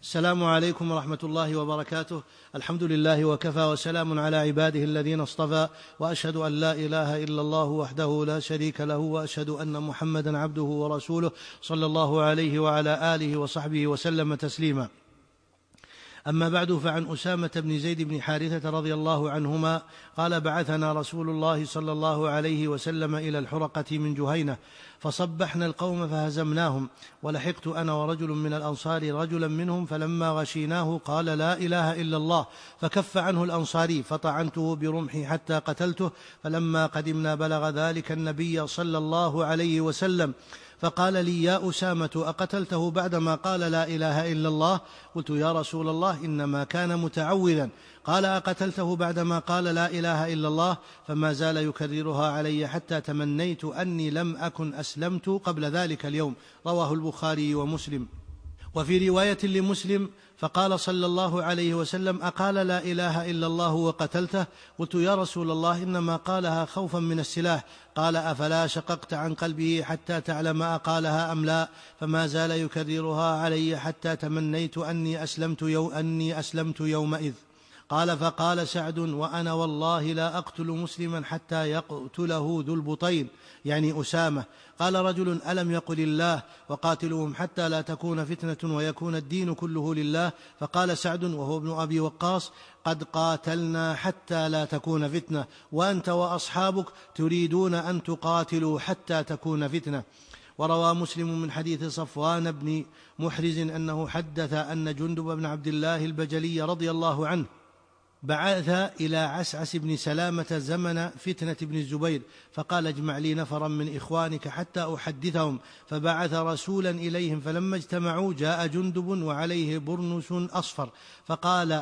السلام عليكم ورحمة الله وبركاته. الحمد لله وكفى، وسلام على عباده الذين اصطفى، وأشهد أن لا إله إلا الله وحده لا شريك له، وأشهد أن محمدا عبده ورسوله صلى الله عليه وعلى آله وصحبه وسلم تسليما. أما بعد، فعن أسامة بن زيد بن حارثة رضي الله عنهما قال: بعثنا رسول الله صلى الله عليه وسلم إلى الحرقة من جهينة، فصبحنا القوم فهزمناهم، ولحقت أنا ورجل من الأنصار رجلا منهم، فلما غشيناه قال: لا إله إلا الله، فكف عنه الأنصاري، فطعنته برمحي حتى قتلته. فلما قدمنا بلغ ذلك النبي صلى الله عليه وسلم، فقال لي: يا أسامة، أقتلته بعدما قال لا إله إلا الله؟ قلت: يا رسول الله، إنما كان متعوذا. قال: أقتلته بعدما قال لا إله إلا الله؟ فما زال يكررها علي حتى تمنيت أني لم أكن أسلمت قبل ذلك اليوم. رواه البخاري ومسلم. وفي رواية لمسلم: فقال صلى الله عليه وسلم: أقال لا إله إلا الله وقتلته؟ قلت: يا رسول الله، إنما قالها خوفا من السلاح. قال: أفلا شققت عن قلبه حتى تعلم أقالها أم لا؟ فما زال يكررها علي حتى تمنيت أني أسلمت يومئذ. قال: فقال سعد: وأنا والله لا أقتل مسلما حتى يقتله ذو البطين، يعني أسامة. قال رجل: ألم يقل الله: وقاتلهم حتى لا تكون فتنة ويكون الدين كله لله؟ فقال سعد وهو ابن أبي وقاص: قد قاتلنا حتى لا تكون فتنة، وأنت وأصحابك تريدون أن تقاتلوا حتى تكون فتنة. وروى مسلم من حديث صفوان بن محرز أنه حدث أن جندب بن عبد الله البجلي رضي الله عنه بعث إلى عسعس بن سلامة زمن فتنة بن الزبير، فقال: اجمع لي نفرا من إخوانك حتى أحدثهم. فبعث رسولا إليهم، فلما اجتمعوا جاء جندب وعليه برنس أصفر، فقال: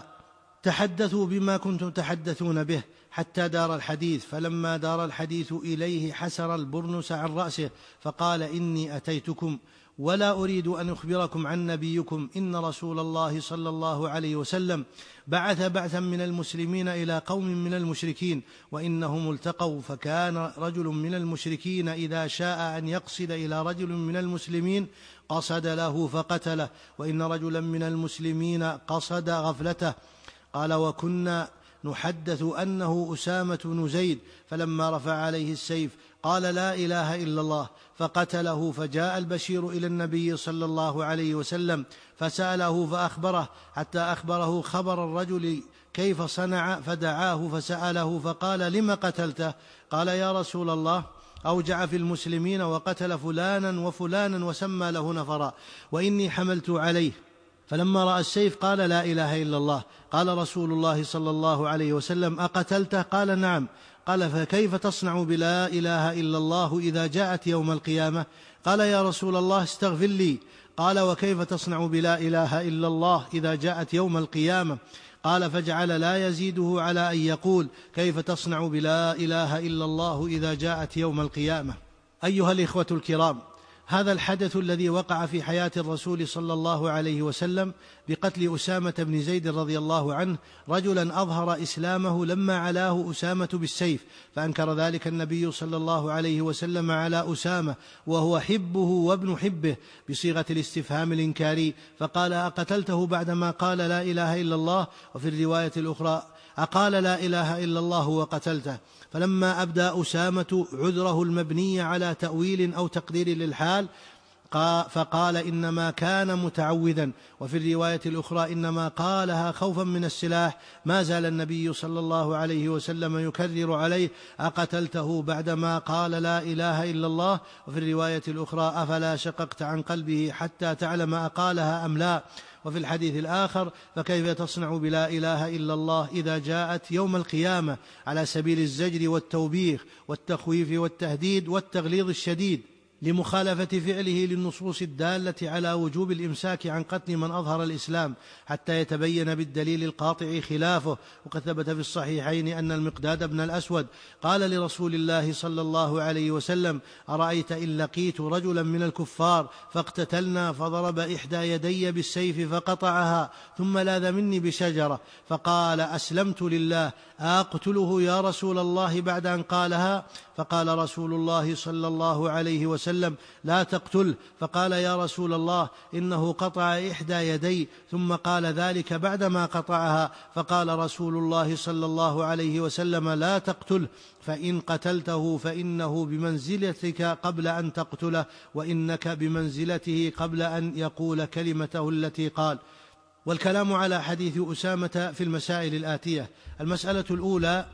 تحدثوا بما كنتم تحدثون به حتى دار الحديث. فلما دار الحديث إليه حسر البرنس عن رأسه، فقال: إني أتيتكم ولا أريد أن أخبركم عن نبيكم، إن رسول الله صلى الله عليه وسلم بعث بعثا من المسلمين إلى قوم من المشركين، وإنهم التقوا، فكان رجل من المشركين إذا شاء أن يقصد إلى رجل من المسلمين قصد له فقتله، وإن رجلا من المسلمين قصد غفلته. قال: وكنا نحدث أنه أسامة بن زيد، فلما رفع عليه السيف قال: لا إله إلا الله، فقتله. فجاء البشير إلى النبي صلى الله عليه وسلم فسأله فأخبره، حتى أخبره خبر الرجل كيف صنع، فدعاه فسأله فقال: لم قتلته؟ قال: يا رسول الله، أوجع في المسلمين وقتل فلانا وفلانا وسمى له نفرا، وإني حملت عليه. فلما رأى السيف قال: لا إله إلا الله. قال رسول الله صلى الله عليه وسلم: أقتلته؟ قال: نعم. قال: فكيف تصنع بلا إله إلا الله إذا جاءت يوم القيامة؟ قال: يا رسول الله، استغفر لي. قال: وكيف تصنع بلا إله إلا الله إذا جاءت يوم القيامة؟ قال: فجعل لا يزيده على أن يقول: كيف تصنع بلا إله إلا الله إذا جاءت يوم القيامة. أيها الإخوة الكرام، هذا الحدث الذي وقع في حياة الرسول صلى الله عليه وسلم بقتل أسامة بن زيد رضي الله عنه، رجلا أظهر إسلامه لما علاه أسامة بالسيف، فأنكر ذلك النبي صلى الله عليه وسلم على أسامة وهو حبه وابن حبه بصيغة الاستفهام الإنكاري، فقال: أقتلته بعدما قال لا إله إلا الله؟ وفي الرواية الأخرى: أقال لا إله إلا الله وقتلته؟ فلما أبدى أسامة عذره المبني على تأويل أو تقدير للحال فقال: إنما كان متعوذا. وفي الرواية الأخرى: إنما قالها خوفا من السلاح. ما زال النبي صلى الله عليه وسلم يكرر عليه: أقتلته بعدما قال لا إله إلا الله؟ وفي الرواية الأخرى: أفلا شققت عن قلبه حتى تعلم أقالها أم لا؟ وفي الحديث الآخر: فكيف تصنع بلا إله إلا الله إذا جاءت يوم القيامة؟ على سبيل الزجر والتوبيخ والتخويف والتهديد والتغليظ الشديد لمخالفة فعله للنصوص الدالة على وجوب الإمساك عن قتل من أظهر الإسلام حتى يتبين بالدليل القاطع خلافه. وقد ثبت في الصحيحين أن المقداد بن الأسود قال لرسول الله صلى الله عليه وسلم: أرأيت إن لقيت رجلا من الكفار فاقتتلنا، فضرب إحدى يدي بالسيف فقطعها، ثم لاذ مني بشجرة، فقال: أسلمت لله، أقتله يا رسول الله بعد أن قالها؟ فقال رسول الله صلى الله عليه وسلم: لا تقتله. فقال: يا رسول الله إنه قطع إحدى يدي. ثم قال ذلك بعدما قطعها. فقال رسول الله صلى الله عليه وسلم: لا تقتله، فإن قتلته فإنه بمنزلتك قبل أن تقتله، وإنك بمنزلته قبل أن يقول كلمته التي قال. والكلام على حديث أسامة في المسائل الآتية: المسألة الأولى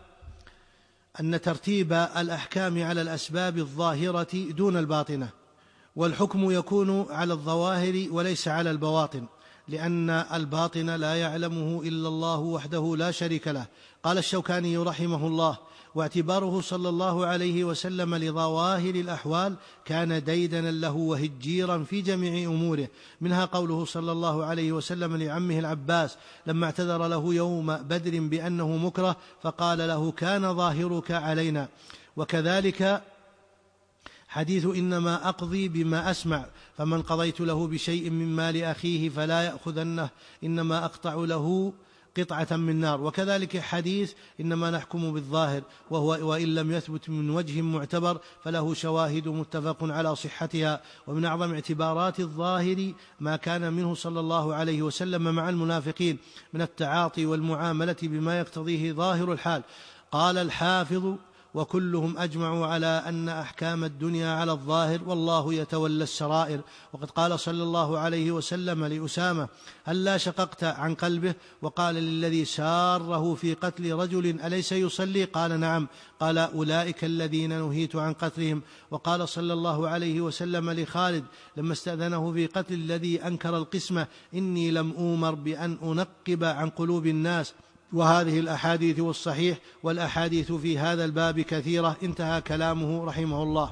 أن ترتيب الأحكام على الأسباب الظاهرة دون الباطنة، والحكم يكون على الظواهر وليس على البواطن، لأن الباطن لا يعلمه إلا الله وحده لا شريك له. قال الشوكاني رحمه الله: واعتباره صلى الله عليه وسلم لظواهر الأحوال كان ديدنا له وهجيرا في جميع أموره، منها قوله صلى الله عليه وسلم لعمه العباس لما اعتذر له يوم بدر بأنه مكره فقال له: كان ظاهرك علينا. وكذلك حديث إنما أقضي بما أسمع، فمن قضيت له بشيء من مال أخيه فلا يأخذنه، إنما أقطع له قطعة من نار. وكذلك حديث إنما نحكم بالظاهر، وهو وإن لم يثبت من وجه معتبر فله شواهد متفق على صحتها. ومن أعظم اعتبارات الظاهر ما كان منه صلى الله عليه وسلم مع المنافقين من التعاطي والمعاملة بما يقتضيه ظاهر الحال. قال الحافظ: وكلهم أجمعوا على أن أحكام الدنيا على الظاهر، والله يتولى السرائر. وقد قال صلى الله عليه وسلم لأسامة: هلا شققت عن قلبه؟ وقال للذي ساره في قتل رجل: أليس يصلي؟ قال: نعم. قال: أولئك الذين نهيت عن قتلهم. وقال صلى الله عليه وسلم لخالد لما استأذنه في قتل الذي أنكر القسمة: إني لم أؤمر بأن أنقب عن قلوب الناس. وهذه الأحاديث والصحيح والأحاديث في هذا الباب كثيرة. انتهى كلامه رحمه الله.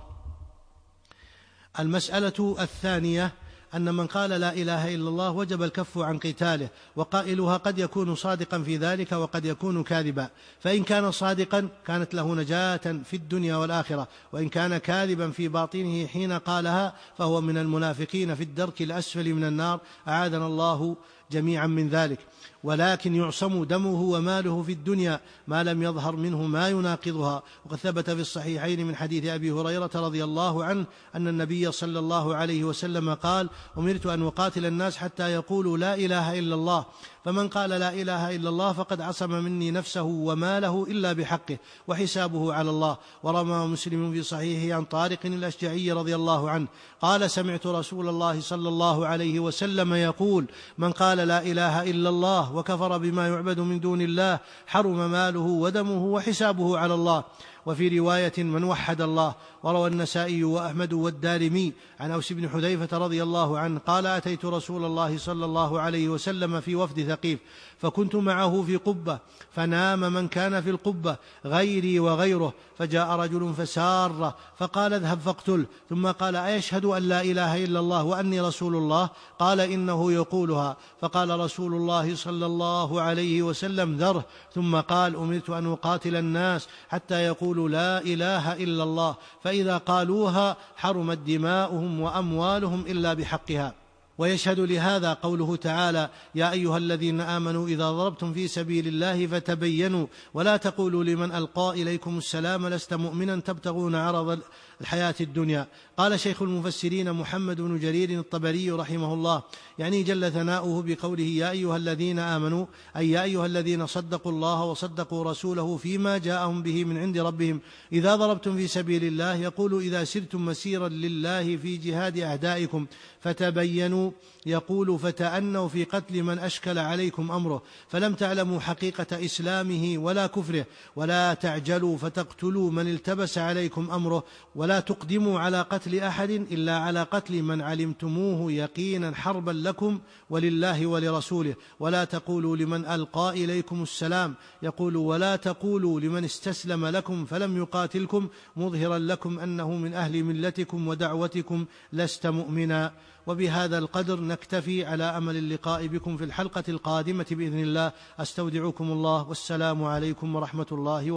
المسألة الثانية أن من قال لا إله إلا الله وجب الكف عن قتاله، وقائلها قد يكون صادقا في ذلك وقد يكون كاذبا، فإن كان صادقا كانت له نجاة في الدنيا والآخرة، وإن كان كاذبا في باطنه حين قالها فهو من المنافقين في الدرك الأسفل من النار، أعاذنا الله جميعا من ذلك. ولكن يعصم دمه وماله في الدنيا ما لم يظهر منه ما يناقضها. وقد ثبت في الصحيحين من حديث أبي هريرة رضي الله عنه أن النبي صلى الله عليه وسلم قال: أمرت أن أقاتل الناس حتى يقولوا لا إله إلا الله، فمن قال لا إله إلا الله فقد عصم مني نفسه وماله إلا بحقه، وحسابه على الله. ورمى مسلم في صحيحه عن طارق الأشجعي رضي الله عنه قال: سمعت رسول الله صلى الله عليه وسلم يقول: من قال لا إله إلا الله وكفر بما يعبد من دون الله حرم ماله ودمه وحسابه على الله. وفي رواية: من وحد الله. وروى النسائي وأحمد والدارمي عن أوس بن حذيفة رضي الله عنه قال: أتيت رسول الله صلى الله عليه وسلم في وفد ثقيف، فكنت معه في قبة، فنام من كان في القبة غيري وغيره، فجاء رجل فساره فقال: اذهب فاقتله. ثم قال: أيشهد أن لا إله إلا الله وأني رسول الله؟ قال: إنه يقولها. فقال رسول الله صلى الله عليه وسلم: ذره. ثم قال: أمرت أن أقاتل الناس حتى يقولوا لا إله إلا الله، فإذا قالوها حرمت دماؤهم وأموالهم إلا بحقها. ويشهد لهذا قوله تعالى: يا أيها الذين آمنوا إذا ضربتم في سبيل الله فتبينوا ولا تقولوا لمن ألقى إليكم السلام لست مؤمنا تبتغون عرض الحياة الدنيا. قال شيخ المفسرين محمد بن جرير الطبري رحمه الله يعني جل ثناؤه بقوله: يا أيها الذين آمنوا، أي يا أيها الذين صدقوا الله وصدقوا رسوله فيما جاءهم به من عند ربهم، إذا ضربتم في سبيل الله، يقول إذا سرتم مسيرا لله في جهاد أعدائكم فتبينوا، يقول فتأنوا في قتل من أشكل عليكم أمره، فلم تعلموا حقيقة إسلامه ولا كفره، ولا تعجلوا فتقتلوا من التبس عليكم أمره، ولا تقدموا على قتل أحد إلا على قتل من علمتموه يقينا حربا لكم ولله ولرسوله، ولا تقولوا لمن ألقى إليكم السلام، يقول ولا تقولوا لمن استسلم لكم فلم يقاتلكم مظهرا لكم أنه من أهل ملتكم ودعوتكم لست مؤمنا. وبهذا القدر نكتفي على أمل اللقاء بكم في الحلقة القادمة بإذن الله. أستودعكم الله، والسلام عليكم ورحمة الله وبركاته.